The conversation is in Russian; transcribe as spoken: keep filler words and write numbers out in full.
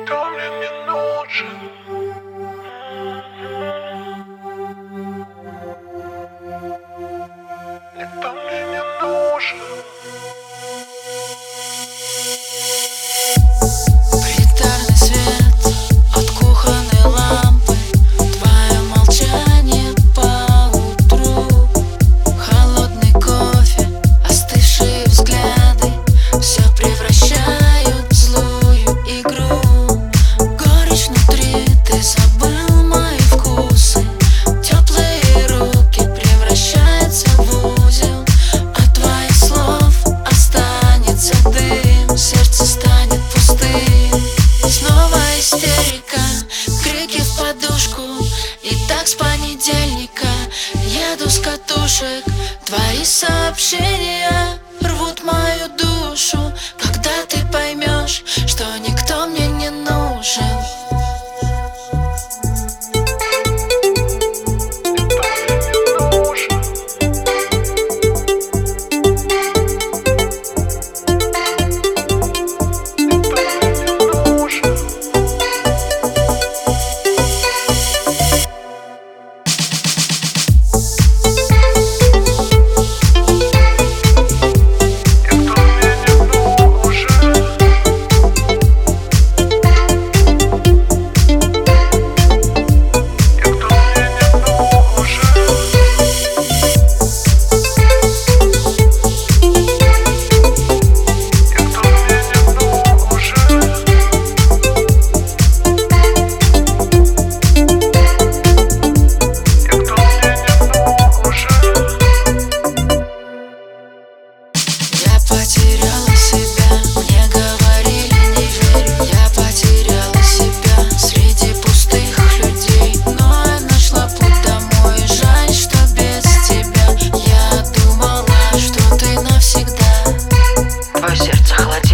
Никто мне не нужен. Никто мне не нужен. Притарный свет от кухонной лампы, твое молчание по утру, холодный кофе, остывшие взгляды, все превращают в злую игру. Горечь внутри, ты забыл мои вкусы, теплые руки превращаются в узел. От твоих слов останется дым, сердце станет пустым. Снова истерика, крики в подушку, и так с понедельника еду с катушек. Твои сообщения рвут мою душу. Когда ты поймешь, что никто мне не нужен? Потеряла себя, мне говорили не верь. Я потеряла себя среди пустых людей, но я нашла путь домой. Жаль, что без тебя. Я думала, что ты навсегда. Твое сердце холодит.